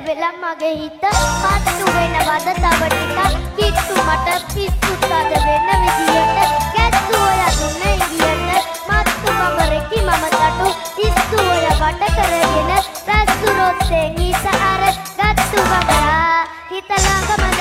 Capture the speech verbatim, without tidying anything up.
වෙලා මගේ හිත පත්තු වෙනවද තව ටිකක් කිට්ටු මට පිස්සුත් අද වෙන විදියට ගැස්සු ඔය දුන්න ඉදියට මත්තු බබරකි මම තටු ඉස්සු ඔය වට කරගෙන රැස්සු රොත්තෙන් ඉස අර ගත්තු බබරා හිත ළඟම